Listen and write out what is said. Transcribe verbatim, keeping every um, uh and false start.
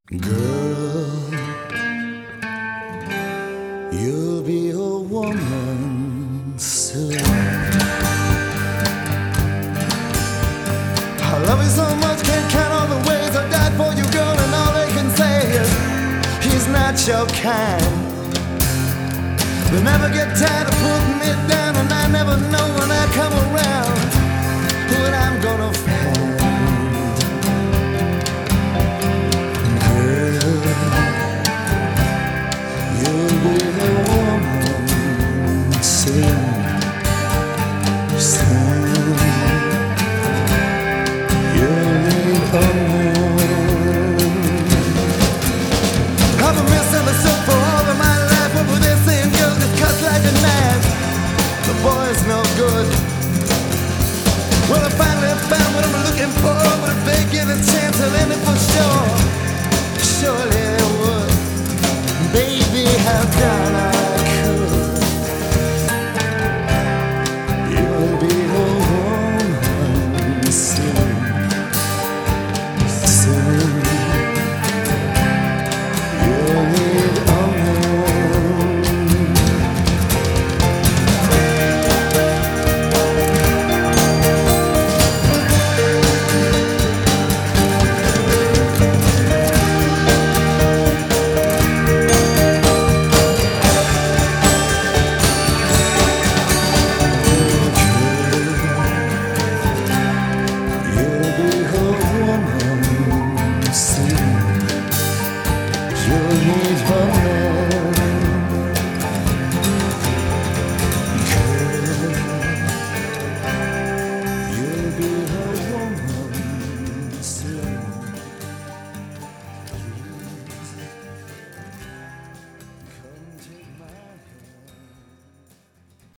Girl, you'll be a woman soon. I love you so much, can't count all the ways I died for you, girl, and all they can say is he's not your kind. They never get tired of putting me down, and I never know when I come around what I'm gonna find. Girl, you'll be the woman soon, soon. You'll need a man. I've been misunderstood for all of my life, but with this same girl just cuts like a knife. The boy's no good. Well, I finally found what I'm looking for, but if they give a chance, I'll end it for sure. Surely it would. Baby, how done I could. You'll be a woman soon, soon. You'll need a man. You'll be a woman soon. You'll need a man.